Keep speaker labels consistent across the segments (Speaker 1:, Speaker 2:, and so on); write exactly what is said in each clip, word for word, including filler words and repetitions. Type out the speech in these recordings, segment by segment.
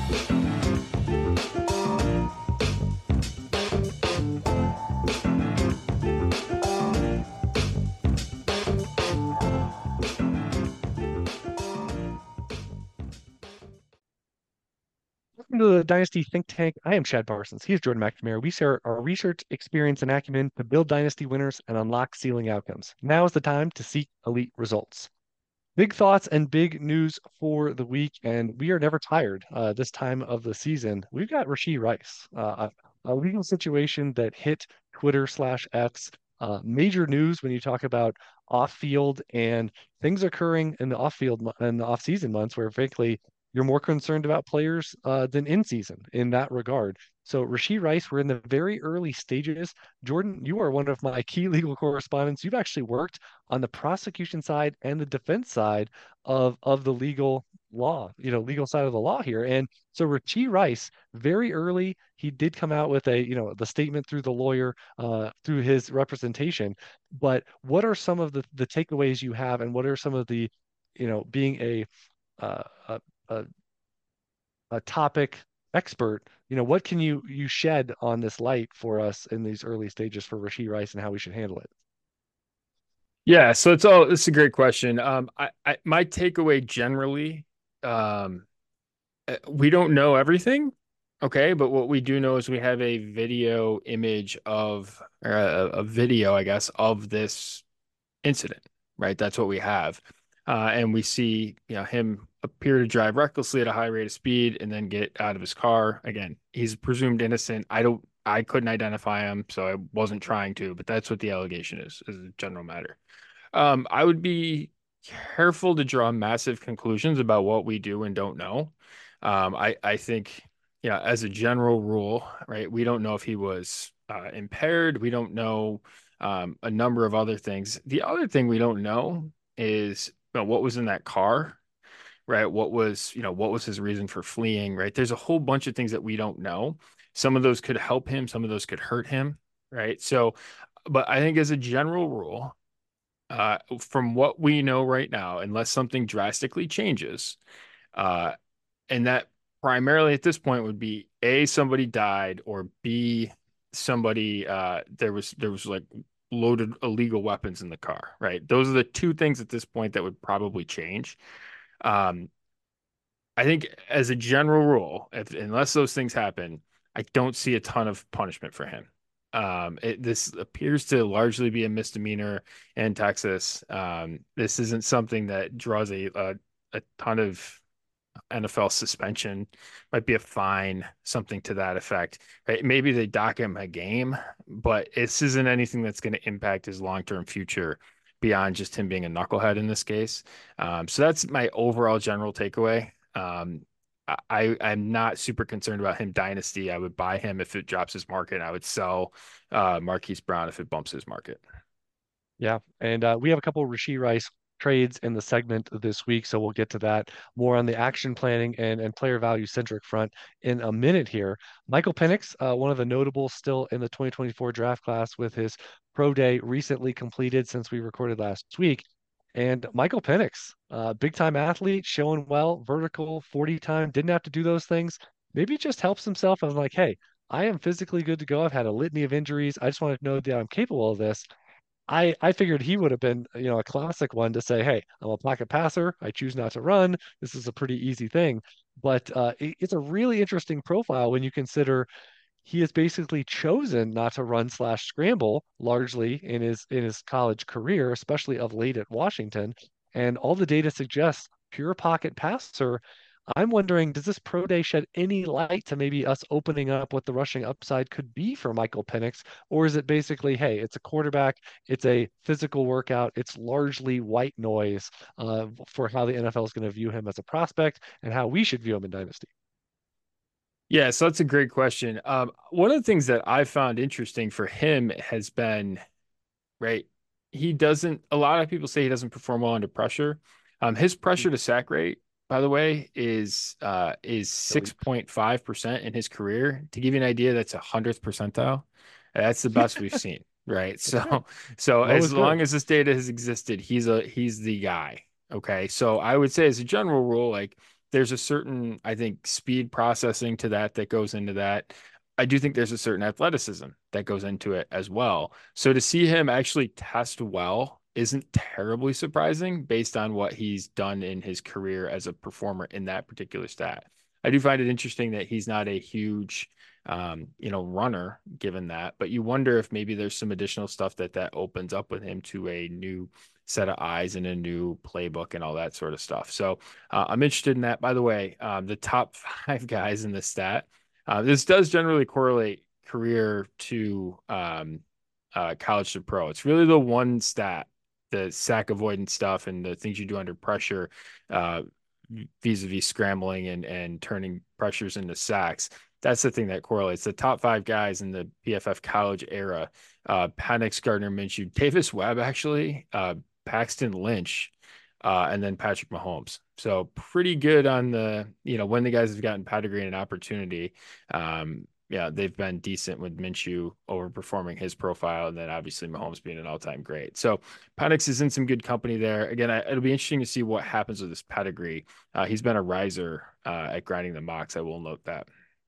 Speaker 1: Welcome to the Dynasty Think Tank. I am Chad Parsons. He's Jordan McNamara. We share our research, experience, and acumen to build dynasty winners and unlock ceiling outcomes. Now is the time to seek elite results. Big thoughts and big news for the week, and we are never tired uh, this time of the season. We've got Rashee Rice, uh, a, a legal situation that hit Twitter slash X. Uh, major news when you talk about off-field and things occurring in the off-field and the off-season months, where frankly you're more concerned about players uh, than in season in that regard. So Rashee Rice, we're in the very early stages. Jordan, you are one of my key legal correspondents. You've actually worked on the prosecution side and the defense side of of the legal law, you know, legal side of the law here. And so Rashee Rice, very early, he did come out with a, you know, the statement through the lawyer, uh, through his representation. But what are some of the the takeaways you have, and what are some of the, you know, being a uh, a, a a topic expert, you know, what can you you shed on this light for us in these early stages for Rashee Rice and how we should handle it?
Speaker 2: Yeah, so it's all it's a great question. Um, I, I my takeaway generally, um, uh, we don't know everything, okay, but what we do know is we have a video image of or a, a video, I guess, of this incident, right? That's what we have. Uh, and we see, you know, him appear to drive recklessly at a high rate of speed and then get out of his car. Again, he's presumed innocent. I don't, I couldn't identify him, so I wasn't trying to, but that's what the allegation is, as a general matter. Um, I would be careful to draw massive conclusions about what we do and don't know. Um, I, I think, yeah, as a general rule, right, we don't know if he was uh, impaired. We don't know um, a number of other things. The other thing we don't know is, you know, what was in that car, right? What was, you know, what was his reason for fleeing, right? There's a whole bunch of things that we don't know. Some of those could help him, some of those could hurt him, right? So, but I think as a general rule, uh, from what we know right now, unless something drastically changes, uh, and that primarily at this point would be A, somebody died, or B, somebody uh there was there was like loaded illegal weapons in the car, right? Those are the two things at this point that would probably change. Um, I think as a general rule, if unless those things happen, I don't see a ton of punishment for him. Um, it, this appears to largely be a misdemeanor in Texas. Um, this isn't something that draws a, a a ton of N F L suspension, might be a fine, something to that effect. Right? Maybe they dock him a game, but this isn't anything that's going to impact his long-term future beyond just him being a knucklehead in this case. Um, so that's my overall general takeaway. Um, I I'm not super concerned about him dynasty. I would buy him if it drops his market. I would sell uh, Marquise Brown if it bumps his market.
Speaker 1: Yeah, and uh, we have a couple of Rashee Rice trades in the segment this week, so we'll get to that more on the action planning and, and player value centric front in a minute here. Michael Penix, uh, one of the notables still in the twenty twenty-four draft class with his pro day recently completed since we recorded last week. And Michael Penix, uh, big time athlete, showing well, vertical, forty time, didn't have to do those things. Maybe just helps himself of like, hey, I am physically good to go. I've had a litany of injuries. I just want to know that I'm capable of this. I I figured he would have been, you know, a classic one to say, "Hey, I'm a pocket passer. I choose not to run. This is a pretty easy thing." But uh, it, it's a really interesting profile when you consider he has basically chosen not to run slash scramble largely in his in his college career, especially of late at Washington. And all the data suggests pure pocket passer. I'm wondering, does this pro day shed any light to maybe us opening up what the rushing upside could be for Michael Penix? Or is it basically, hey, it's a quarterback, it's a physical workout, it's largely white noise uh, for how the N F L is going to view him as a prospect and how we should view him in Dynasty?
Speaker 2: Yeah, so that's a great question. Um, one of the things that I found interesting for him has been, right, he doesn't, a lot of people say he doesn't perform well under pressure. Um, his pressure to sack rate, by the way, is uh is
Speaker 1: Elite.
Speaker 2: six point five percent in his career. To give you an idea, that's a hundredth percentile. That's the best we've seen, right?
Speaker 1: That's good.
Speaker 2: So so
Speaker 1: Low
Speaker 2: as
Speaker 1: is good.
Speaker 2: long as this data has existed, he's a he's the guy. Okay. So I would say as a general rule, like there's a certain, I think, speed processing to that that goes into that. I do think there's a certain athleticism that goes into it as well. So to see him actually test well isn't terribly surprising based on what he's done in his career as a performer in that particular stat. I do find it interesting that he's not a huge, um, you know, runner given that, but you wonder if maybe there's some additional stuff that that opens up with him to a new set of eyes and a new playbook and all that sort of stuff. So uh, I'm interested in that. By the way, um, the top five guys in the stat, uh, this does generally correlate career to um, uh, college to pro. It's really the one stat, the sack avoidance stuff and the things you do under pressure, uh, vis-a-vis scrambling and and turning pressures into sacks. That's the thing that correlates. The top five guys in the P F F college era, uh, Penix, Gardner Minshew, Davis Webb, actually, uh, Paxton Lynch, uh, and then Patrick Mahomes. So pretty good on the, you know, when the guys have gotten pedigree and an opportunity. Um, yeah, they've been decent with Minshew overperforming his profile, and then obviously Mahomes being an all-time great. So Penix is in some good company there. Again, I, it'll be interesting to see what happens with this pedigree. Uh, he's been a riser uh, at grinding the mocks. I will note that.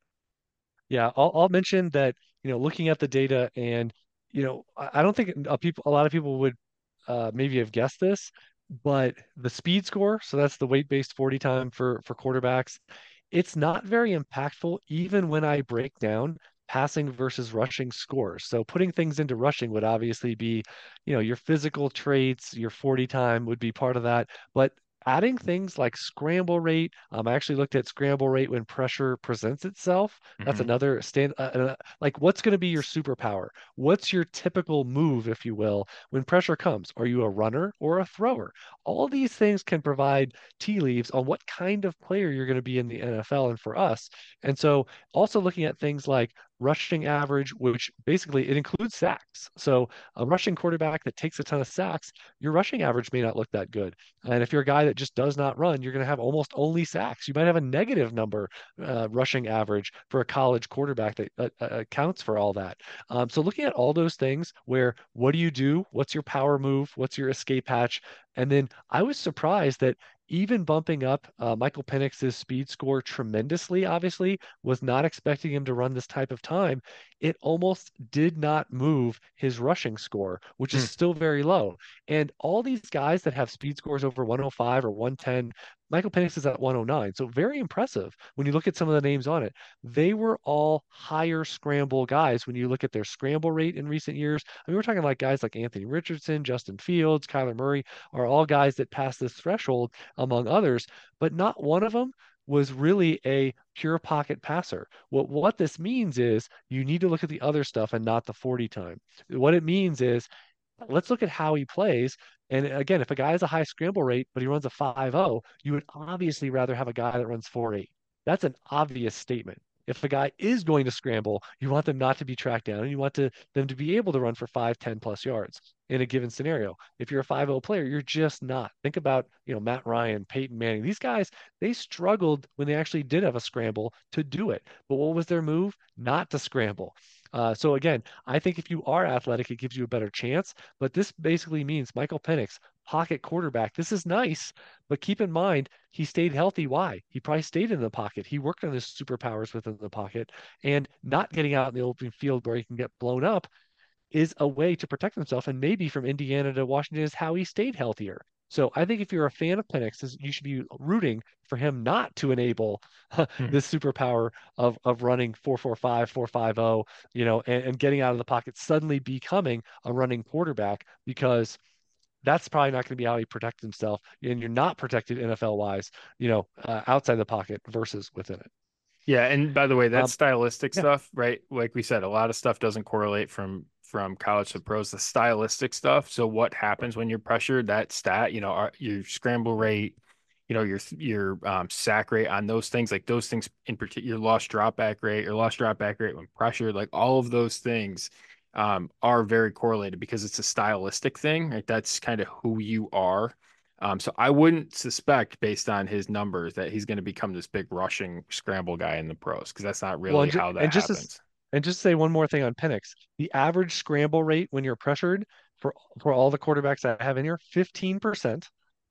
Speaker 1: Yeah, I'll, I'll mention that, you know, looking at the data and, you know, I, I don't think a people, a lot of people would uh, maybe have guessed this, but the speed score, so that's the weight-based forty time for for quarterbacks, it's not very impactful even when I break down passing versus rushing scores. So putting things into rushing would obviously be, you know, your physical traits, your forty time would be part of that, but adding things like scramble rate, um, I actually looked at scramble rate when pressure presents itself. That's
Speaker 2: Mhm.
Speaker 1: another stand, uh, uh, like what's going to be your superpower? What's your typical move, if you will, when pressure comes? Are you a runner or a thrower? All these things can provide tea leaves on what kind of player you're going to be in the N F L and for us. And so also looking at things like rushing average, which basically it includes sacks. So a rushing quarterback that takes a ton of sacks, your rushing average may not look that good. And if you're a guy that just does not run, you're going to have almost only sacks. You might have a negative number uh, rushing average for a college quarterback that uh, uh, accounts for all that. Um, so looking at all those things where what do you do? What's your power move? What's your escape hatch? And then I was surprised that even bumping up uh, Michael Penix's speed score tremendously, obviously, was not expecting him to run this type of time. It almost did not move his rushing score, which is
Speaker 2: Hmm.
Speaker 1: still very low. And all these guys that have speed scores over one oh five or one ten, Michael Penix is at one oh nine. So very impressive when you look at some of the names on it. They were all higher scramble guys when you look at their scramble rate in recent years. I mean, we're talking like guys like Anthony Richardson, Justin Fields, Kyler Murray are all guys that pass this threshold among others, but not one of them was really a pure pocket passer. What what this means is you need to look at the other stuff and not the forty time. What it means is let's look at how he plays. And again, if a guy has a high scramble rate, but he runs a five oh, you would obviously rather have a guy that runs four eight. That's an obvious statement. If a guy is going to scramble, you want them not to be tracked down and you want to, them to be able to run for five, ten plus yards in a given scenario. If you're a five oh player, you're just not. Think about, you know, Matt Ryan, Peyton Manning. These guys, they struggled when they actually did have a scramble to do it. But what was their move? Not to scramble. Uh, so again, I think if you are athletic, it gives you a better chance. But this basically means Michael Penix, pocket quarterback. This is nice, but keep in mind he stayed healthy. Why? He probably stayed in the pocket. He worked on his superpowers within the pocket, and not getting out in the open field where he can get blown up is a way to protect himself. And maybe from Indiana to Washington is how he stayed healthier. So I think if you're a fan of Penix, you should be rooting for him not to enable
Speaker 2: Hmm.
Speaker 1: this superpower of of running four four five, four five zero, you know, and, and getting out of the pocket, suddenly becoming a running quarterback because that's probably not going to be how he protects himself. And you're not protected N F L wise, you know, uh, outside the pocket versus within it.
Speaker 2: Yeah, and by the way, that
Speaker 1: Um,
Speaker 2: stylistic
Speaker 1: yeah.
Speaker 2: stuff, right? Like we said, a lot of stuff doesn't correlate from from college to pros. The stylistic stuff. So what happens when you're pressured? That stat, you know, our, your scramble rate, you know, your your um, sack rate on those things, like those things in particular, your lost drop back rate, your lost drop back rate when pressured, like all of those things um, are very correlated because it's a stylistic thing. Right? That's kind of who you are. Um, so I wouldn't suspect, based on his numbers, that he's going to become this big rushing scramble guy in the pros because that's not
Speaker 1: Well,
Speaker 2: really
Speaker 1: and, ju-
Speaker 2: how that
Speaker 1: and just as
Speaker 2: happens.
Speaker 1: and just say one more thing on Penix. The average scramble rate when you're pressured for for all the quarterbacks I have in here, fifteen percent.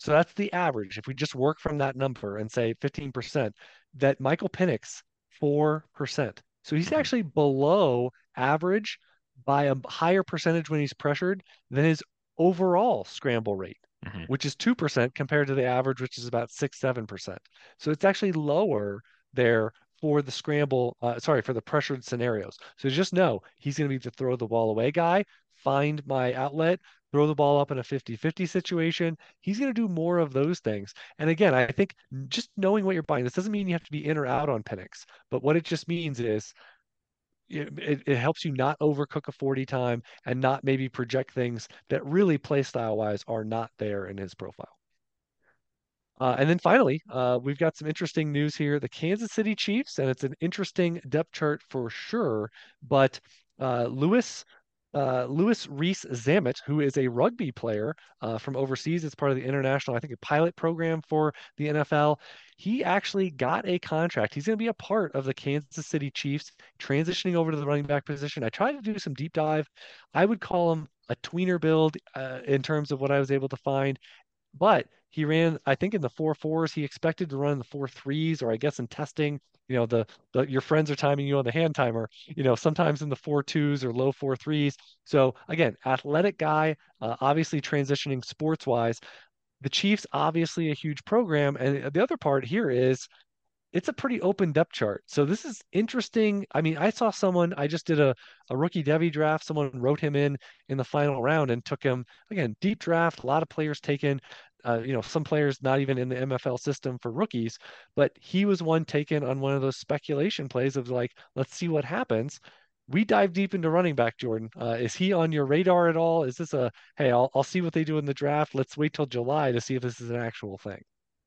Speaker 1: So that's the average. If we just work from that number and say fifteen percent, that Michael Penix, four percent. So he's
Speaker 2: Mhm.
Speaker 1: actually below average by a higher percentage when he's pressured than his overall scramble rate,
Speaker 2: Mhm.
Speaker 1: which is two percent compared to the average, which is about six, seven percent. So it's actually lower there for the scramble, uh, sorry, for the pressured scenarios. So just know he's going to be the throw the ball away guy, find my outlet, throw the ball up in a fifty-fifty situation. He's going to do more of those things. And again, I think just knowing what you're buying, this doesn't mean you have to be in or out on Penix, but what it just means is it, it, it helps you not overcook a forty time and not maybe project things that really play style wise are not there in his profile. Uh, and then finally, uh, we've got some interesting news here. The Kansas City Chiefs, and it's an interesting depth chart for sure. But uh, Lewis uh, Lewis Reese Zammit, who is a rugby player uh, from overseas, it's part of the international, I think, a pilot program for the N F L. He actually got a contract. He's going to be a part of the Kansas City Chiefs, transitioning over to the running back position. I tried to do some deep dive. I would call him a tweener build uh, in terms of what I was able to find, but he ran, I think, in the four fours. He expected to run in the four threes, or I guess in testing, you know, the, the your friends are timing you on the hand timer, you know, sometimes in the four twos or low four threes. So again, athletic guy, uh, obviously transitioning sports wise. The Chiefs, obviously a huge program. And the other part here is it's a pretty open depth chart. So this is interesting. I mean, I saw someone, I just did a, a rookie Devy draft. Someone wrote him in in the final round and took him, again, deep draft, a lot of players taken, uh, you know, some players not even in the M F L system for rookies, but he was one taken on one of those speculation plays of like, let's see what happens. We dive deep into running back, Jordan. Uh, is he on your radar at all? Is this a, hey, I'll, I'll see what they do in the draft. Let's wait till July to see if this is an actual thing.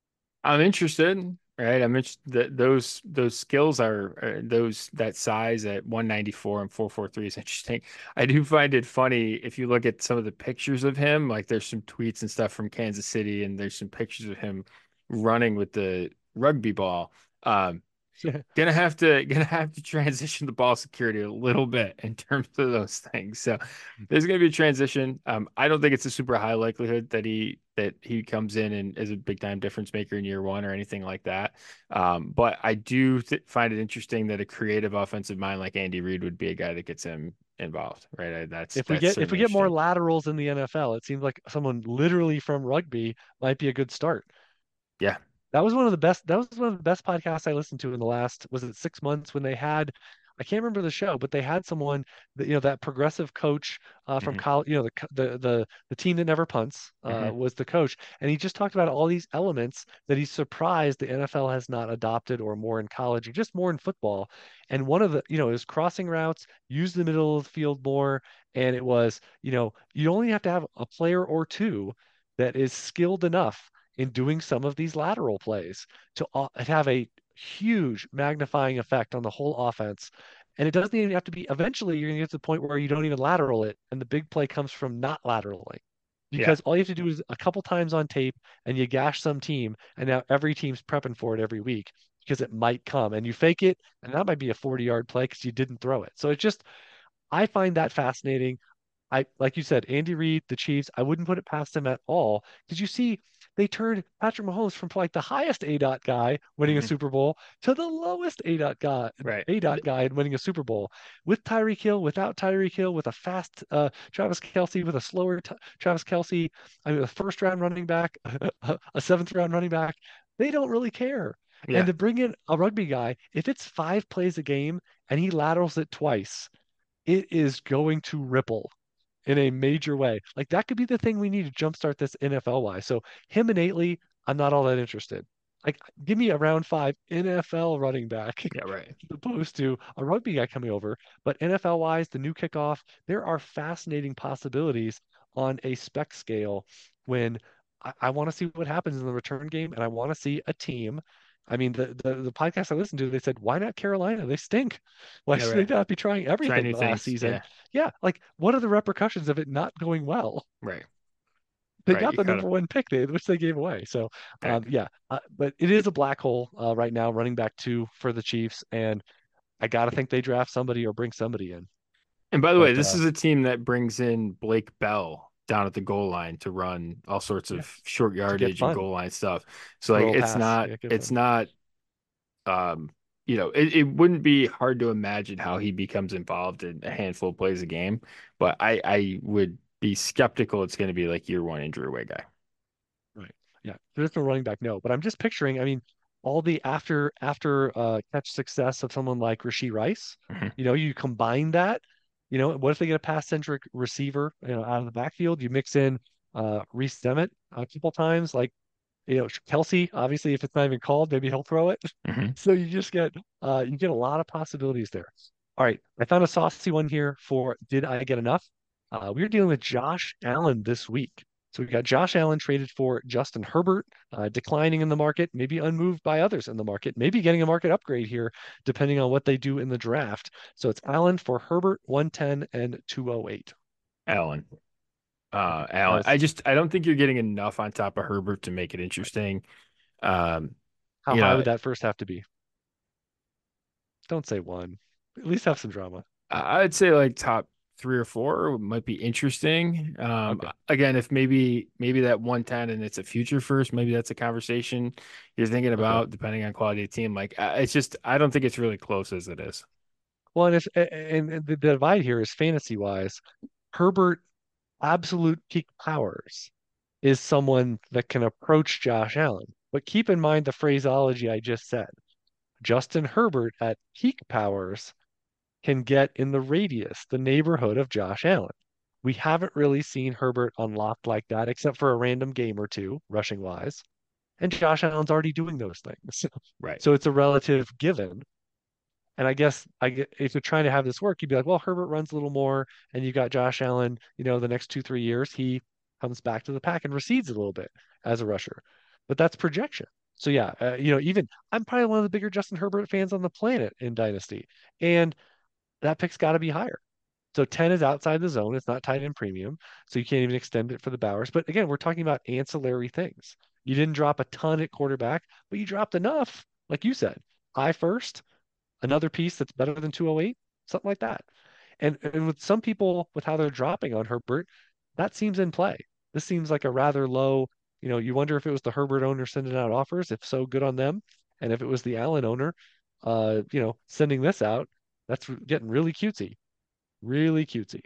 Speaker 2: I'm interested, right? I'm interested that those those skills are uh, those that size at one ninety-four and four forty-three is interesting. I do find it funny if you look at some of the pictures of him, like there's some tweets and stuff from Kansas City, and there's some pictures of him running with the rugby ball. Um, gonna have to gonna have to transition the ball security a little bit in terms of those things. So there's gonna be a transition. Um, I don't think it's a super high likelihood that he that he comes in and is a big time difference maker in year one or anything like that. Um, but I do th find it interesting that a creative offensive mind like Andy Reid would be a guy that gets him involved, right? I, that's
Speaker 1: If we
Speaker 2: that's
Speaker 1: get if we
Speaker 2: certainly
Speaker 1: get more
Speaker 2: interesting.
Speaker 1: laterals in the N F L, it seems like someone literally from rugby might be a good start.
Speaker 2: Yeah.
Speaker 1: That was one of the best. That was one of the best podcasts I listened to in the last, was it six months when they had, I can't remember the show, but they had someone that, you know, that progressive coach uh, from
Speaker 2: Hmm.
Speaker 1: college, you know, the co- the the the team that never punts uh,
Speaker 2: Hmm.
Speaker 1: was the coach, and he just talked about all these elements that he's surprised the N F L has not adopted, or more in college, or just more in football. And one of the, you know, is crossing routes, use the middle of the field more, and it was, you know, you only have to have a player or two that is skilled enough in doing some of these lateral plays to uh, have a huge magnifying effect on the whole offense. And it doesn't even have to be, eventually, you're going to get to the point where you don't even lateral it. And the big play comes from not lateraling,
Speaker 2: Yeah.
Speaker 1: because all you have to do is a couple times on tape and you gash some team. And now every team's prepping for it every week because it might come, and you fake it. And that might be a forty yard play because you didn't throw it. So it's just, I find that fascinating. I, like you said, Andy Reid, the Chiefs, I wouldn't put it past them at all. Did you see they turned Patrick Mahomes from like the highest A dot guy winning a
Speaker 2: Hmm.
Speaker 1: Super Bowl to the lowest A dot guy,
Speaker 2: Right.
Speaker 1: A dot guy and winning a Super Bowl, with Tyreek Hill, without Tyreek Hill, with a fast uh, Travis Kelce, with a slower t- Travis Kelce, I mean, a first round running back, a seventh round running back. They don't really care. And
Speaker 2: Yeah.
Speaker 1: to bring in a rugby guy, if it's five plays a game and he laterals it twice, it is going to ripple in a major way. Like that could be the thing we need to jumpstart this N F L wise. So him innately, I'm not all that interested. Like, give me a round five N F L running back
Speaker 2: Yeah. Right.
Speaker 1: as opposed to a rugby guy coming over. But N F L wise, the new kickoff, there are fascinating possibilities on a spec scale when I, I want to see what happens in the return game, and I want to see a team. I mean, the, the the podcast I listened to, they said, why not Carolina? They stink. Why
Speaker 2: Yeah.
Speaker 1: should
Speaker 2: Right.
Speaker 1: they not be trying
Speaker 2: Try
Speaker 1: everything
Speaker 2: new
Speaker 1: last
Speaker 2: things.
Speaker 1: season?
Speaker 2: Yeah.
Speaker 1: Yeah, like what are the repercussions of it not going well?
Speaker 2: Right.
Speaker 1: They
Speaker 2: Right.
Speaker 1: got
Speaker 2: You
Speaker 1: the
Speaker 2: cut
Speaker 1: number
Speaker 2: him.
Speaker 1: one pick, they, which they gave away. So,
Speaker 2: Right.
Speaker 1: um, yeah, uh, but it is a black hole uh, right now, running back two for the Chiefs, and I gotta think they draft somebody or bring somebody in.
Speaker 2: And by the way,
Speaker 1: But
Speaker 2: this
Speaker 1: uh,
Speaker 2: is a team that brings in Blake Bell down at the goal line to run all sorts
Speaker 1: Yeah,
Speaker 2: of short
Speaker 1: to get
Speaker 2: yardage and
Speaker 1: fun,
Speaker 2: goal line stuff. So like
Speaker 1: throw a
Speaker 2: it's
Speaker 1: pass.
Speaker 2: not
Speaker 1: Yeah, get
Speaker 2: it's
Speaker 1: fun.
Speaker 2: not um you know, it, it wouldn't be hard to imagine how he becomes involved in a handful of plays a game, but I I would be skeptical it's going to be like year one injury away guy.
Speaker 1: Right. Yeah. There's no running back, no. But I'm just picturing, I mean, all the after after uh catch success of someone like Rashee Rice,
Speaker 2: Mhm,
Speaker 1: you know, you combine that, you know, what if they get a pass-centric receiver, you know, out of the backfield? You mix in uh Reese Demet a couple times, like, you know, Kelsey, obviously, if it's not even called, maybe he'll throw it.
Speaker 2: mhm.
Speaker 1: So you just get uh you get a lot of possibilities there. All right, I found a saucy one here for did I get enough? Uh, we're dealing with Josh Allen this week. So we got Josh Allen traded for Justin Herbert, uh, declining in the market, maybe unmoved by others in the market, maybe getting a market upgrade here, depending on what they do in the draft. So it's Allen for Herbert, one ten and two oh eight.
Speaker 2: Allen. Uh,
Speaker 1: Okay.
Speaker 2: Allen.
Speaker 1: As
Speaker 2: I just I don't think you're getting enough on top of Herbert to make it interesting. Um,
Speaker 1: how
Speaker 2: you
Speaker 1: high
Speaker 2: know,
Speaker 1: would that first have to be? Don't say one. At least have some drama.
Speaker 2: I- I'd say like top three or four might be interesting. Um,
Speaker 1: Okay.
Speaker 2: again, if maybe maybe that one ten and it's a future first, maybe that's a conversation you're thinking
Speaker 1: Okay.
Speaker 2: about depending on quality of team. Like uh, it's just I don't think it's really close as it is.
Speaker 1: Well, and if and, and the divide here is fantasy wise, Herbert absolute peak powers is someone that can approach Josh Allen. But keep in mind the phraseology I just said. Justin Herbert at peak powers can get in the radius, the neighborhood of Josh Allen. We haven't really seen Herbert unlocked like that, except for a random game or two, rushing wise. And Josh Allen's already doing those things.
Speaker 2: Right.
Speaker 1: So it's a relative given. And I guess I get, if you're trying to have this work, you'd be like, well, Herbert runs a little more, and you got Josh Allen, you know, the next two, three years, he comes back to the pack and recedes a little bit as a rusher. But that's projection. So yeah, uh, you know, even I'm probably one of the bigger Justin Herbert fans on the planet in Dynasty. And that pick's got to be higher. So ten is outside the zone. It's not tied in premium. So you can't even extend it for the Bowers. But again, we're talking about ancillary things. You didn't drop a ton at quarterback, but you dropped enough, like you said. High first, another piece that's better than two oh eight, something like that. And and with some people with how they're dropping on Herbert, that seems in play. This seems like a rather low, you know, you wonder if it was the Herbert owner sending out offers, if so, good on them. And if it was the Allen owner, uh, you know, sending this out, that's getting really cutesy, really cutesy.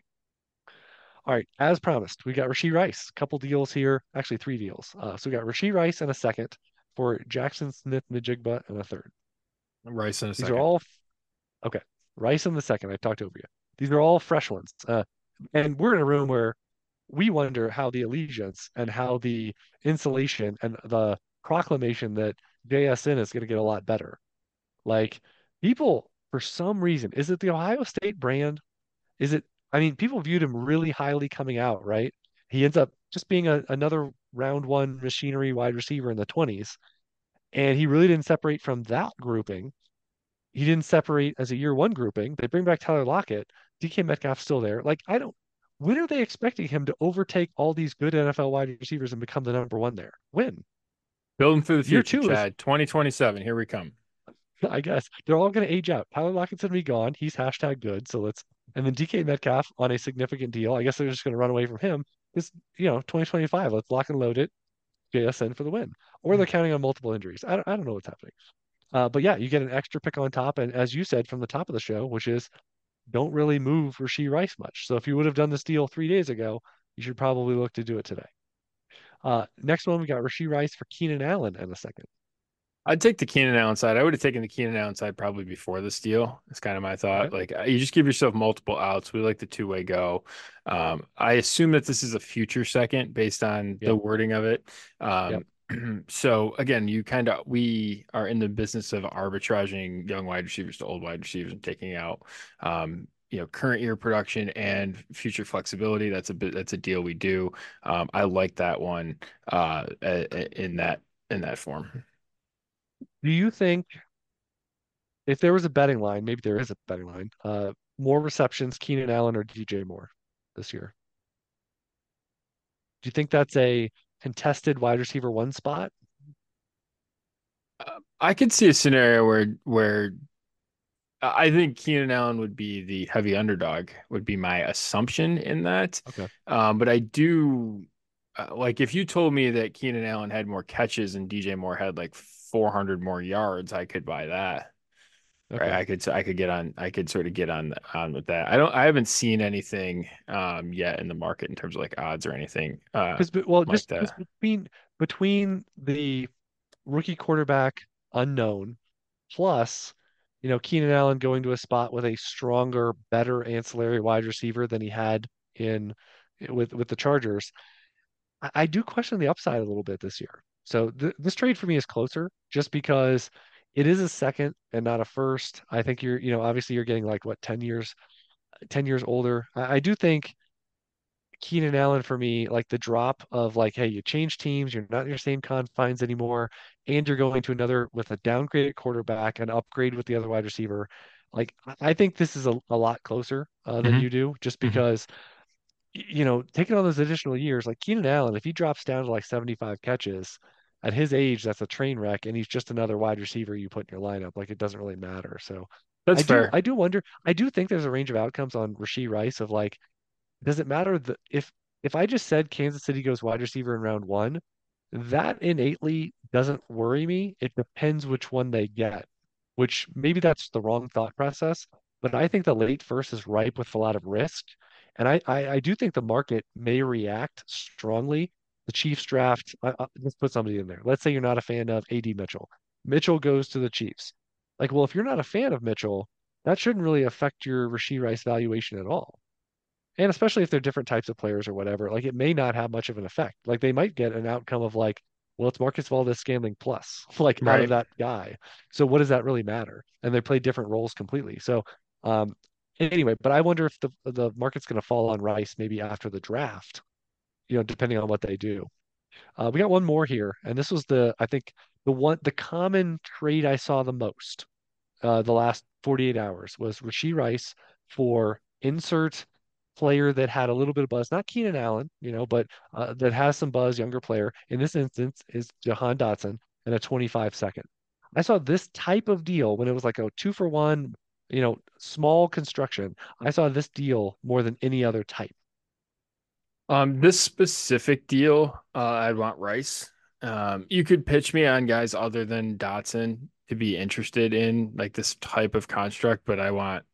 Speaker 1: All right, as promised, we got Rashee Rice, couple deals here, actually three deals. Uh, so we got Rashee Rice and a second for Jackson Smith Njigba and a third.
Speaker 2: Rice in a
Speaker 1: These are
Speaker 2: second.
Speaker 1: all okay. Rice in the second. I talked over you. These are all fresh ones. Uh, and we're in a room where we wonder how the allegiance and how the insulation and the proclamation that J S N is going to get a lot better. Like people, for some reason, is it the Ohio State brand? Is it? I mean, people viewed him really highly coming out, right? He ends up just being a, another round one machinery wide receiver in the twenties. And he really didn't separate from that grouping. He didn't separate as a year one grouping. They bring back Tyler Lockett. D K Metcalf's still there. Like, I don't, when are they expecting him to overtake all these good N F L wide receivers and become the number one there? When?
Speaker 2: Building for the
Speaker 1: Year
Speaker 2: future,
Speaker 1: two is,
Speaker 2: Chad. twenty twenty-seven. Here we come.
Speaker 1: I guess, they're all going to age out. Tyler Lockett's going to be gone. He's hashtag good. So let's, and then D K Metcalf on a significant deal. I guess they're just going to run away from him. It's, you know, twenty twenty-five. Let's lock and load it. J S N for the win. Or they're counting on multiple injuries. I don't, I don't know what's happening. Uh, but yeah, you get an extra pick on top. And as you said from the top of the show, which is don't really move Rashee Rice much. So if you would have done this deal three days ago, you should probably look to do it today. Uh, next one, we got Rashee Rice for Keenan Allen in a second.
Speaker 2: I'd take the Keenan Allen side. I would have taken the Keenan Allen side probably before this deal. It's kind of my
Speaker 1: Okay.
Speaker 2: thought. Like uh, you just give yourself multiple outs. We like the two-way go. Um, I assume that this is a future second based on the
Speaker 1: Yep.
Speaker 2: wording of it.
Speaker 1: Yep.
Speaker 2: Um, so again, you kind of we are in the business of arbitraging young wide receivers to old wide receivers and taking out um, you know, current year production and future flexibility. That's a bit that's a deal we do. Um, I like that one uh, in that in that form.
Speaker 1: Do you think if there was a betting line, maybe there is a betting line, uh, more receptions, Keenan Allen or D J Moore this year? Do you think that's a contested wide receiver one spot?
Speaker 2: Uh, I could see a scenario where where I think Keenan Allen would be the heavy underdog, would be my assumption in that.
Speaker 1: Okay.
Speaker 2: Um, but I do uh, like if you told me that Keenan Allen had more catches and D J Moore had like four hundred more yards, I could buy that. Right.
Speaker 1: Okay.
Speaker 2: I could I could get on I could sort of get on on with that. I don't I haven't seen anything um yet in the market in terms of like odds or anything uh
Speaker 1: Because well,
Speaker 2: like
Speaker 1: just just
Speaker 2: that.
Speaker 1: between between the rookie quarterback unknown plus, you know, Keenan Allen going to a spot with a stronger, better ancillary wide receiver than he had in with with the Chargers. I, I do question the upside a little bit this year. So th this trade for me is closer just because it is a second and not a first. I think you're, you know, obviously you're getting like what ten years, ten years older. I, I do think Keenan Allen for me, like the drop of like, hey, you change teams, you're not in your same confines anymore, and you're going to another with a downgraded quarterback, an upgrade with the other wide receiver. Like, I I think this is a, a lot closer uh, than
Speaker 2: Hmm.
Speaker 1: you do, just
Speaker 2: Hmm.
Speaker 1: because, y- you know, taking all those additional years, like Keenan Allen, if he drops down to like seventy-five catches at his age, that's a train wreck, and he's just another wide receiver you put in your lineup. Like, it doesn't really matter. So,
Speaker 2: That's
Speaker 1: I do,
Speaker 2: fair.
Speaker 1: I do wonder, I do think there's a range of outcomes on Rashee Rice of like, does it matter the if if I just said Kansas City goes wide receiver in round one, that innately doesn't worry me. It depends which one they get, which maybe that's the wrong thought process, but I think the late first is ripe with a lot of risk. And I, I, I do think the market may react strongly. The Chiefs draft, I, I, let's put somebody in there. Let's say you're not a fan of A D Mitchell. Mitchell goes to the Chiefs. Like, well, if you're not a fan of Mitchell, that shouldn't really affect your Rashee Rice valuation at all. And especially if they're different types of players or whatever, like it may not have much of an effect. Like they might get an outcome of like, well, it's Marcus Valdez Scantling plus, like out of
Speaker 2: Right.
Speaker 1: that guy. So what does that really matter? And they play different roles completely. So um anyway, but I wonder if the the market's going to fall on Rice maybe after the draft, you know, depending on what they do. Uh, we got one more here, and this was the I think the one the common trade I saw the most uh, the last forty-eight hours was Rashee Rice for insert player that had a little bit of buzz, not Keenan Allen, you know, but uh, that has some buzz, younger player. In this instance, is Jahan Dotson and a twenty-five second. I saw this type of deal when it was like a two for one, you know, small construction. I saw this deal more than any other type.
Speaker 2: Um, this specific deal, uh, I'd want Rice. Um, you could pitch me on guys other than Dotson to be interested in like this type of construct, but I want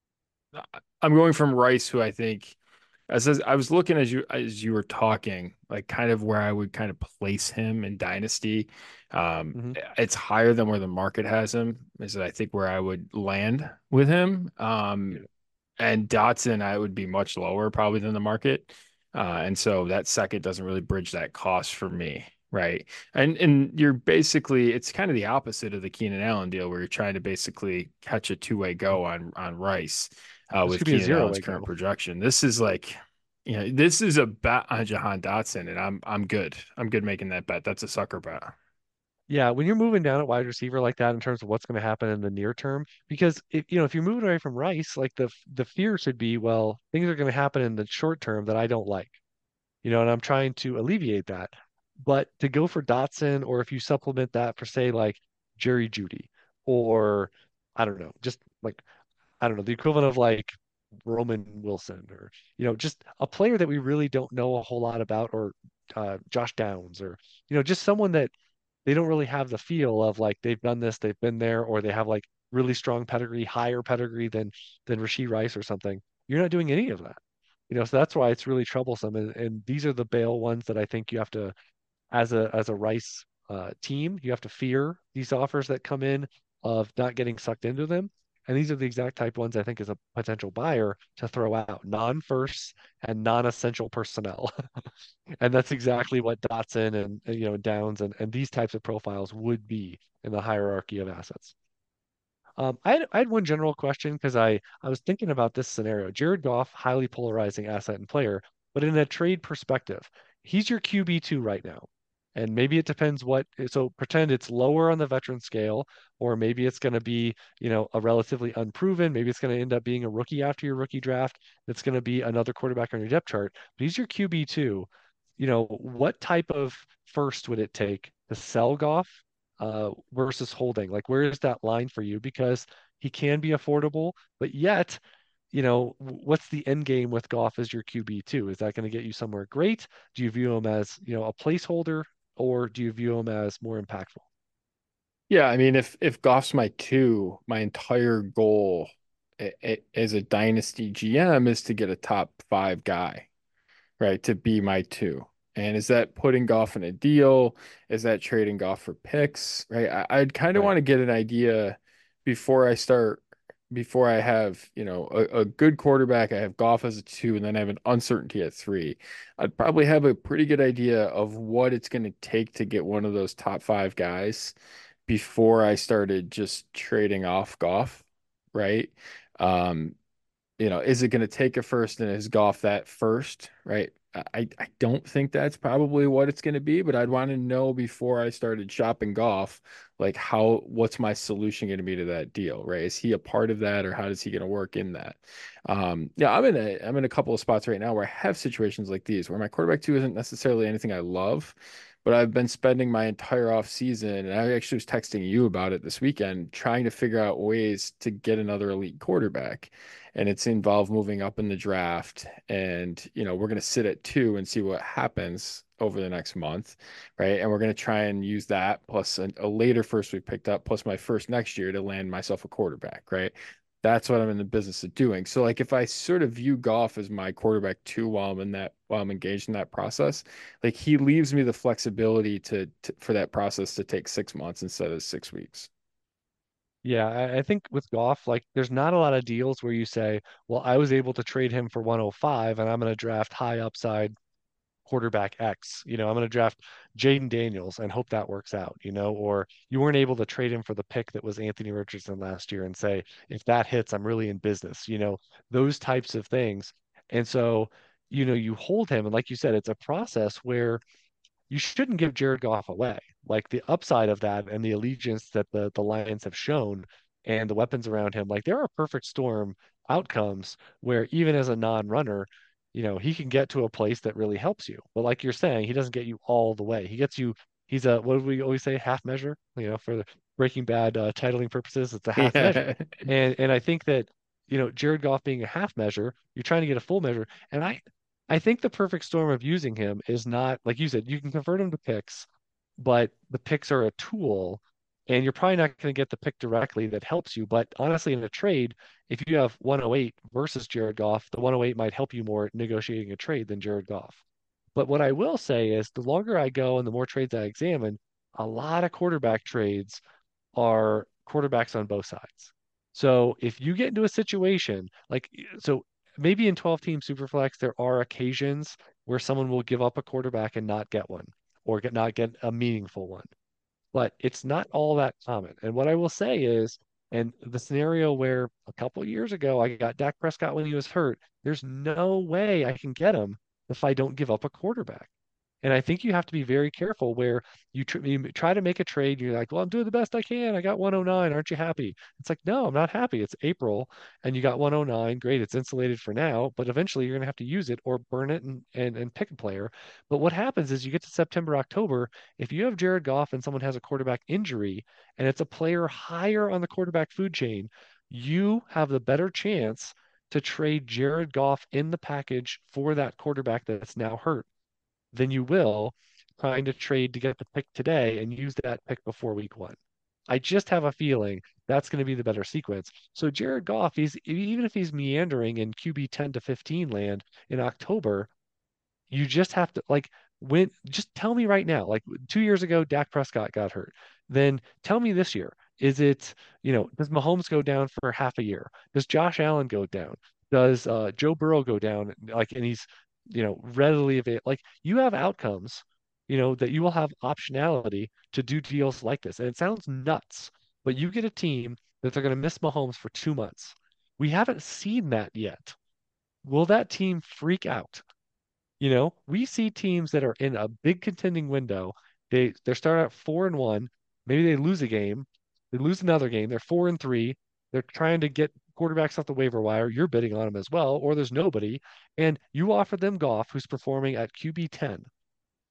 Speaker 2: I'm going from Rice, who I think as as I was looking as you as you were talking, like kind of where I would kind of place him in Dynasty. Um,
Speaker 1: Hmm.
Speaker 2: it's higher than where the market has him, is I think where I would land with him. Um,
Speaker 1: Yeah.
Speaker 2: and Dotson, I would be much lower probably than the market. Uh, and so that second doesn't really bridge that cost for me, right? And and you're basically it's kind of the opposite of the Keenan Allen deal where you're trying to basically catch a two-way go on on Rice uh,
Speaker 1: This
Speaker 2: with
Speaker 1: could be a
Speaker 2: Keenan
Speaker 1: zero
Speaker 2: Allen's
Speaker 1: way
Speaker 2: current
Speaker 1: go.
Speaker 2: projection. This is like, you know, this is a bet on Jahan Dotson, and I'm I'm good. I'm good making that bet. That's a sucker bet.
Speaker 1: Yeah, when you're moving down at wide receiver like that in terms of what's going to happen in the near term, because if you know if you're moving away from Rice, like the the fear should be, well, things are going to happen in the short term that I don't like, you know, and I'm trying to alleviate that. But to go for Dotson, or if you supplement that for say like Jerry Judy, or I don't know, just like I don't know, the equivalent of like Roman Wilson, or you know, just a player that we really don't know a whole lot about, or uh, Josh Downs, or you know, just someone that they don't really have the feel of like they've done this, they've been there, or they have like really strong pedigree, higher pedigree than than Rashee Rice or something. You're not doing any of that. You know, so that's why it's really troublesome. And, and these are the bail ones that I think you have to, as a as a Rice uh, team, you have to fear these offers that come in of not getting sucked into them. And these are the exact type ones I think as a potential buyer to throw out, non-firsts and non-essential personnel. And that's exactly what Dotson and, and, you know Downs and, and these types of profiles would be in the hierarchy of assets. Um, I had, I had one general question because I, I was thinking about this scenario. Jared Goff, highly polarizing asset and player, but in a trade perspective, he's your Q B two right now. And maybe it depends what, so pretend it's lower on the veteran scale, or maybe it's going to be, you know, a relatively unproven. Maybe it's going to end up being a rookie after your rookie draft. It's going to be another quarterback on your depth chart, but he's your Q B two. You know, what type of first would it take to sell Goff? uh, versus holding? Like, where is that line for you? Because he can be affordable, but yet, you know, what's the end game with Goff as your Q B too? Is that going to get you somewhere great? Do you view him as, you know, a placeholder, or do you view him as more impactful?
Speaker 2: Yeah, I mean, if if Goff's my two, my entire goal a- a- as a dynasty G M is to get a top five guy, right? To be my two. And is that putting Goff in a deal? Is that trading Goff for picks? Right? I, I'd kind of
Speaker 1: Right.
Speaker 2: want to get an idea before I start, before I have, you know, a, a good quarterback. I have Goff as a two, and then I have an uncertainty at three. I'd probably have a pretty good idea of what it's going to take to get one of those top five guys before I started just trading off Goff, right? Um, you know, is it going to take a first and is Goff that first, right? I, I don't think that's probably what it's going to be, but I'd want to know before I started shopping Goff, like how, what's my solution going to be to that deal, right? Is he a part of that or how is he going to work in that? Um, yeah, I'm in a, I'm in a couple of spots right now where I have situations like these where my quarterback two isn't necessarily anything I love, but I've been spending my entire off season, and I actually was texting you about it this weekend, trying to figure out ways to get another elite quarterback, and it's involved moving up in the draft. And, you know, we're going to sit at two and see what happens over the next month, right? And we're going to try and use that plus a, a later first we picked up, plus my first next year to land myself a quarterback, right? That's what I'm in the business of doing. So, like, if I sort of view Goff as my quarterback too while I'm in that, while I'm engaged in that process, like he leaves me the flexibility to, to for that process to take six months instead of six weeks.
Speaker 1: Yeah, I, I think with Goff, like there's not a lot of deals where you say, well, I was able to trade him for one oh five and I'm going to draft high upside quarterback X. You know, I'm going to draft Jaden Daniels and hope that works out, you know, or you weren't able to trade him for the pick that was Anthony Richardson last year and say, if that hits, I'm really in business, you know, those types of things. And so, you know, you hold him. And like you said, it's a process where you shouldn't give Jared Goff away. Like the upside of that and the allegiance that the the Lions have shown and the weapons around him, like there are perfect storm outcomes where even as a non-runner, you know, he can get to a place that really helps you. But like you're saying, he doesn't get you all the way. He gets you, he's a, what do we always say, half measure, you know, for the Breaking Bad uh, titling purposes, it's a half measure.
Speaker 2: Yeah.
Speaker 1: And and I think that, you know, Jared Goff being a half measure, you're trying to get a full measure. And I I think the perfect storm of using him is not, like you said, you can convert him to picks, but the picks are a tool, and you're probably not going to get the pick directly that helps you. But honestly, in a trade, if you have one oh eight versus Jared Goff, the one oh eight might help you more negotiating a trade than Jared Goff. But what I will say is the longer I go and the more trades I examine, a lot of quarterback trades are quarterbacks on both sides. So if you get into a situation like, so maybe in twelve team superflex, there are occasions where someone will give up a quarterback and not get one or get not get a meaningful one, but it's not all that common. And what I will say is, and the scenario where a couple years ago I got Dak Prescott when he was hurt, there's no way I can get him if I don't give up a quarterback. And I think you have to be very careful where you, tr you try to make a trade. You're like, well, I'm doing the best I can. I got one oh nine. Aren't you happy? It's like, no, I'm not happy. It's April and you got one oh nine. Great. It's insulated for now, but eventually you're going to have to use it or burn it and, and, and pick a player. But what happens is you get to September, October. If you have Jared Goff and someone has a quarterback injury and it's a player higher on the quarterback food chain, you have the better chance to trade Jared Goff in the package for that quarterback that's now hurt than you will trying to trade to get the pick today and use that pick before week one. I just have a feeling that's going to be the better sequence. So Jared Goff, he's even if he's meandering in Q B ten to fifteen land in October, you just have to like when just tell me right now, like two years ago, Dak Prescott got hurt. Then tell me this year, is it, you know, does Mahomes go down for half a year? Does Josh Allen go down? Does uh, Joe Burrow go down? Like, and he's, you know, readily available. Like, you have outcomes, you know, that you will have optionality to do deals like this. And it sounds nuts, but you get a team that they're going to miss Mahomes for two months. We haven't seen that yet. Will that team freak out? You know, we see teams that are in a big contending window. They they start out four and one. Maybe they lose a game. They lose another game. They're four and three. They're trying to get quarterbacks off the waiver wire. You're bidding on them as well, or there's nobody. And you offer them Goff, who's performing at Q B ten.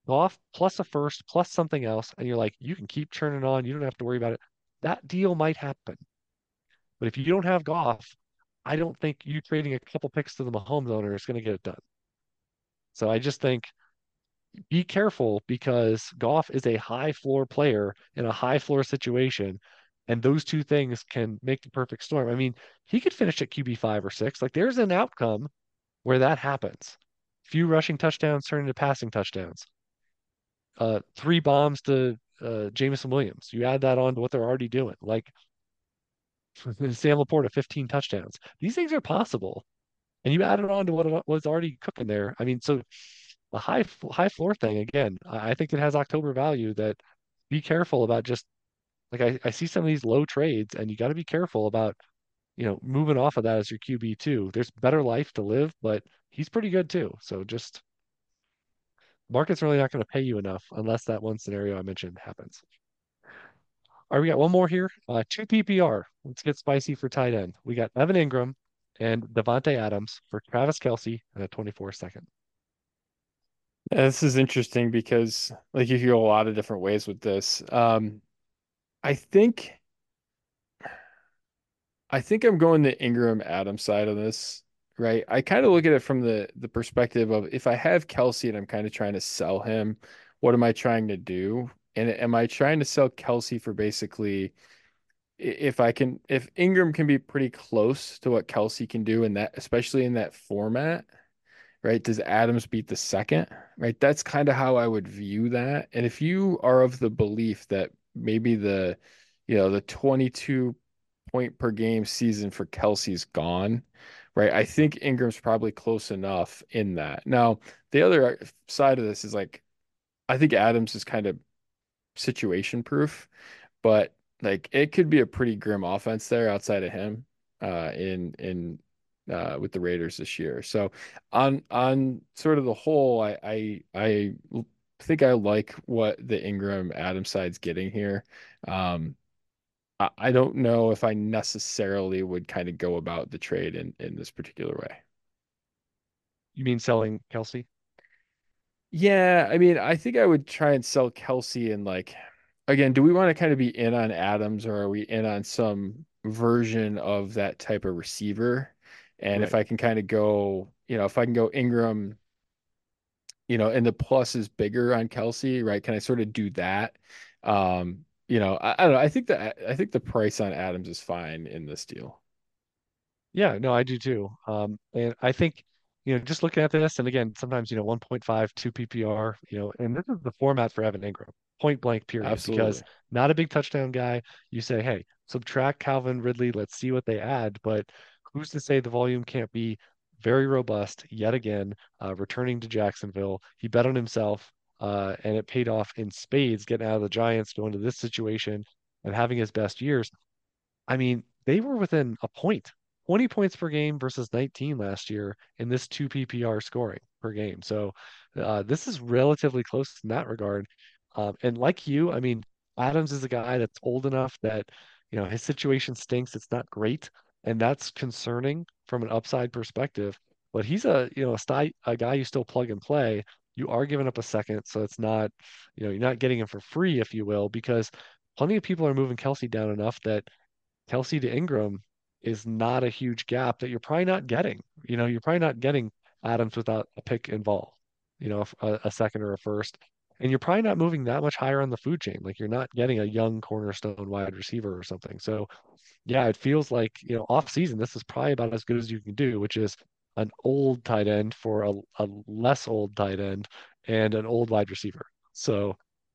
Speaker 1: Goff plus a first plus something else, and you're like, you can keep churning on. You don't have to worry about it. That deal might happen. But if you don't have Goff, I don't think you trading a couple picks to the Mahomes owner is going to get it done. So I just think be careful because Goff is a high floor player in a high floor situation. And those two things can make the perfect storm. I mean, he could finish at Q B five or six. Like there's an outcome where that happens. Few rushing touchdowns turn into passing touchdowns. Uh, three bombs to uh, Jameson Williams. You add that on to what they're already doing. Like Sam Laporta, fifteen touchdowns. These things are possible. And you add it on to what was already cooking there. I mean, so the high high floor thing again, I, I think it has October value that be careful about just like I, I see some of these low trades and you got to be careful about, you know, moving off of that as your Q B too. There's better life to live, but he's pretty good too. So just market's really not going to pay you enough unless that one scenario I mentioned happens. All right, we got one more here. Uh, two P P R. Let's get spicy for tight end. We got Evan Ingram and Devontae Adams for Travis Kelce and a twenty-four second.
Speaker 2: Yeah, this is interesting because like you can go a lot of different ways with this. Um, I think I think I'm going the Ingram Adams side of this, right? I kind of look at it from the the perspective of if I have Kelsey and I'm kind of trying to sell him, what am I trying to do? And am I trying to sell Kelsey for basically if I can if Ingram can be pretty close to what Kelsey can do in that, especially in that format, right? Does Adams beat the second? Right? That's kind of how I would view that. And if you are of the belief that maybe the, you know, the twenty-two point per game season for Kelsey's gone, right? I think Ingram's probably close enough in that. Now, the other side of this is like, I think Adams is kind of situation proof, but like it could be a pretty grim offense there outside of him uh in in uh with the Raiders this year. So on on sort of the whole, I I I think I like what the Ingram Adams side's getting here. Um I, I don't know if I necessarily would kind of go about the trade in in this particular way.
Speaker 1: You mean selling Kelsey?
Speaker 2: Yeah, I mean, I think I would try and sell Kelsey and like again, do we want to kind of be in on Adams or are we in on some version of that type of receiver? And if
Speaker 1: Right.
Speaker 2: I can kind of go, you know, if I can go Ingram, you know, and the plus is bigger on Kelsey, right? Can I sort of do that? Um, you know, I, I don't know. I think that I think the price on Adams is fine in this deal.
Speaker 1: Yeah, no, I do too. Um, and I think, you know, just looking at this, and again, sometimes, you know, one point five, two P P R, you know, and this is the format for Evan Ingram, point blank, period, because
Speaker 2: Absolutely.
Speaker 1: not a big touchdown guy. You say, hey, subtract Calvin Ridley, let's see what they add. But who's to say the volume can't be very robust yet again, uh, returning to Jacksonville? He bet on himself, uh, and it paid off in spades getting out of the Giants, going to this situation and having his best years. I mean, they were within a point, twenty points per game versus nineteen last year in this two P P R scoring per game. So uh, this is relatively close in that regard. Um, and like you, I mean, Adams is a guy that's old enough that, you know, his situation stinks. It's not great. And that's concerning from an upside perspective. But he's a, you know, a, sti- a guy you still plug and play. You are giving up a second. So it's not, you know, you're not getting him for free, if you will, because plenty of people are moving Kelsey down enough that Kelsey to Ingram is not a huge gap that you're probably not getting. You know, you're probably not getting Adams without a pick involved, you know, a, a second or a first. And you're probably not moving that much higher on the food chain. Like you're not getting a young cornerstone wide receiver or something. So yeah, it feels like, you know, off season, this is probably about as good as you can do, which is an old tight end for a, a less old tight end and an old wide receiver. So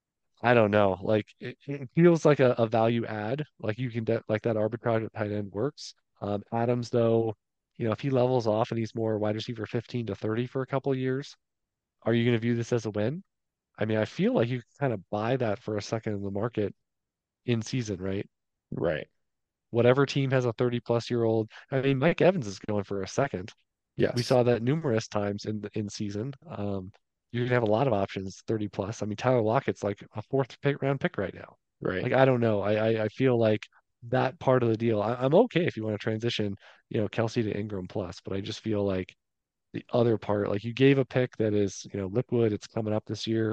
Speaker 1: I don't know. Like it, it feels like a, a value add. Like you can de- like that arbitrage at tight end works. Um, Adams though, you know, if he levels off and he's more wide receiver fifteen to thirty for a couple of years, are you going to view this as a win? I mean, I feel like you can kind of buy that for a second in the market in season, right?
Speaker 2: Right.
Speaker 1: Whatever team has a thirty plus year old. I mean, Mike Evans is going for a second. We
Speaker 2: Yes.
Speaker 1: saw that numerous times in the in season. Um, you can have a lot of options, thirty plus. I mean, Tyler Lockett's like a fourth pick round pick right now.
Speaker 2: Right.
Speaker 1: Like, I don't know. I I, I feel like that part of the deal. I, I'm okay if you want to transition, you know, Kelsey to Ingram plus, but I just feel like the other part, like you gave a pick that is, you know, liquid, it's coming up this year.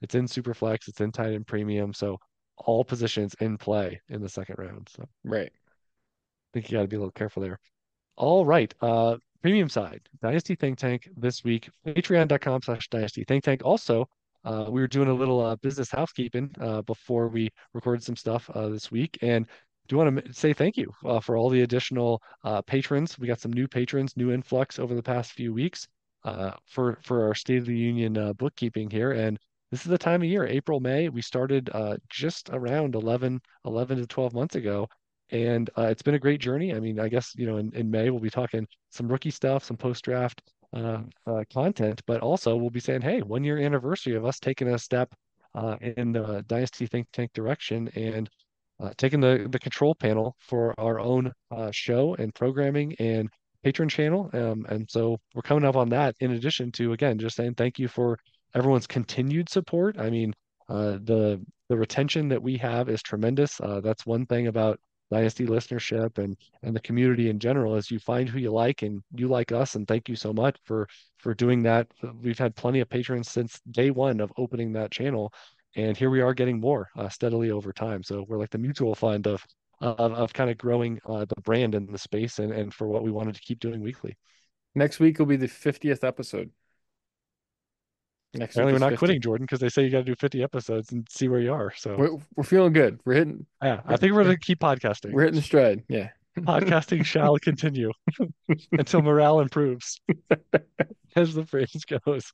Speaker 1: It's in Superflex, it's in tight end premium, so all positions in play in the second round. So I
Speaker 2: Right.
Speaker 1: think you got to be a little careful there. All right. Uh, premium side, Dynasty Think Tank this week, patreon.com slash Dynasty Think Tank. Also, uh, we were doing a little uh, business housekeeping uh, before we recorded some stuff uh, this week. And do want to say thank you uh, for all the additional uh, patrons. We got some new patrons, new influx over the past few weeks uh, for, for our State of the Union uh, bookkeeping here. And this is the time of year, April, May. We started uh, just around eleven, eleven to twelve months ago, and uh, it's been a great journey. I mean, I guess, you know, in, in May, we'll be talking some rookie stuff, some post-draft uh, uh, content, but also we'll be saying, hey, one year anniversary of us taking a step uh, in the Dynasty Think Tank direction and uh, taking the, the control panel for our own uh, show and programming and patron channel. Um, and so we're coming up on that in addition to, again, just saying thank you for everyone's continued support. I mean, uh, the the retention that we have is tremendous. Uh, that's one thing about Dynasty listenership and and the community in general is you find who you like and you like us, and thank you so much for for doing that. We've had plenty of patrons since day one of opening that channel, and here we are getting more uh, steadily over time. So we're like the mutual fund of of, of kind of growing uh, the brand in the space and and for what we wanted to keep doing weekly.
Speaker 2: Next week will be the fiftieth episode. Next week
Speaker 1: Apparently, we're
Speaker 2: is
Speaker 1: not
Speaker 2: fifty.
Speaker 1: quitting, Jordan, because they say you got to do fifty episodes and see where you are. So
Speaker 2: We're we're feeling good. We're hitting
Speaker 1: yeah, I
Speaker 2: we're,
Speaker 1: think we're going
Speaker 2: we're
Speaker 1: to keep podcasting.
Speaker 2: we're hitting the stride. Yeah.
Speaker 1: Podcasting shall continue until morale improves, as the phrase goes.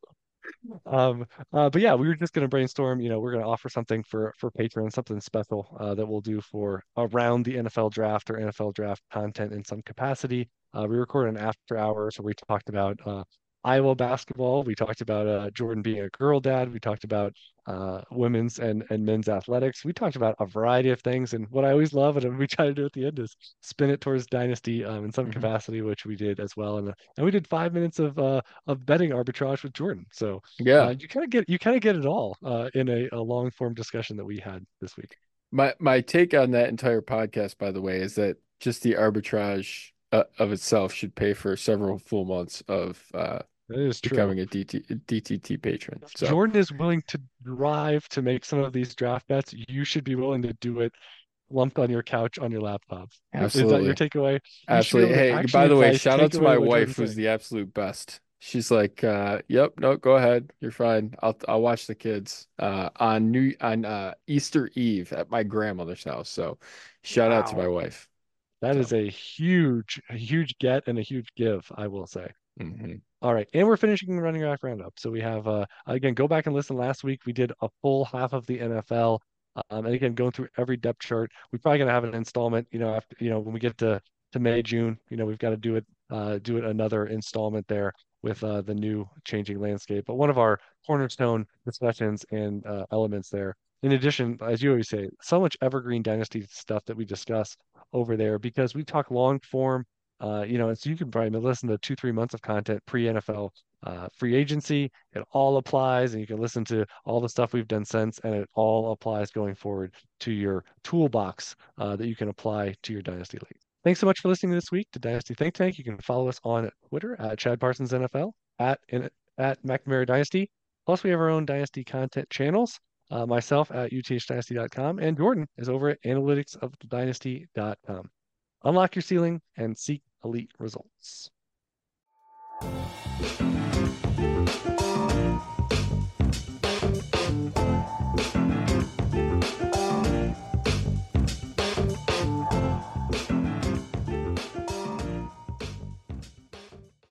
Speaker 1: Um, uh, but yeah, we were just going to brainstorm. You know, we're going to offer something for for patrons, something special uh, that we'll do for around the N F L draft or N F L draft content in some capacity. Uh, we recorded an after hours where we talked about uh, Iowa basketball. We talked about uh, Jordan being a girl dad. We talked about uh, women's and and men's athletics. We talked about a variety of things. And what I always love and we try to do at the end is spin it towards dynasty um, in some
Speaker 2: hmm
Speaker 1: capacity, which we did as well. And uh, and we did five minutes of uh, of betting arbitrage with Jordan. So
Speaker 2: Yeah.
Speaker 1: uh, you kind of get you kind of get it all uh, in a, a long form discussion that we had this week.
Speaker 2: My my take on that entire podcast, by the way, is that just the arbitrage uh, of itself should pay for several full months of uh,
Speaker 1: That is true.
Speaker 2: becoming a D T, D T T patron.
Speaker 1: If
Speaker 2: So
Speaker 1: Jordan is willing to drive to make some of these draft bets, you should be willing to do it lumped on your couch on your laptop. Is that your
Speaker 2: absolutely.
Speaker 1: takeaway? You should be able
Speaker 2: Absolutely.
Speaker 1: to
Speaker 2: Hey,
Speaker 1: action
Speaker 2: by the way,
Speaker 1: advice,
Speaker 2: shout out
Speaker 1: take
Speaker 2: to
Speaker 1: away
Speaker 2: my
Speaker 1: what
Speaker 2: wife
Speaker 1: Jordan's
Speaker 2: who's
Speaker 1: saying.
Speaker 2: the absolute best. She's like, uh, yep, no, go ahead. You're fine. I'll I'll watch the kids uh on New on uh Easter Eve at my grandmother's house. So shout out to my
Speaker 1: Wow.
Speaker 2: wife.
Speaker 1: That is
Speaker 2: So
Speaker 1: a huge, a huge get and a huge give, I will say.
Speaker 2: mhm.
Speaker 1: All right, and we're finishing the running back roundup. So we have uh again, go back and listen. Last week we did a full half of the N F L. Um, and again, going through every depth chart. We're probably gonna have an installment, you know, after you know, when we get to to May, June, you know, we've got to do it uh do it another installment there with uh the new changing landscape. But one of our cornerstone discussions and uh, elements there. In addition, as you always say, so much evergreen dynasty stuff that we discuss over there because we talk long form uh, you know, and so you can probably listen to two, three months of content pre-N F L uh, free agency. It all applies, and you can listen to all the stuff we've done since, and it all applies going forward to your toolbox uh, that you can apply to your Dynasty League. Thanks so much for listening this week to Dynasty Think Tank. You can follow us on Twitter at Chad Parsons N F L, at, in, at McNamara Dynasty. Plus, we have our own Dynasty content channels. Uh, myself at U T H dynasty dot com, and Jordan is over at analytics of the dynasty dot com. Unlock your ceiling and seek elite results.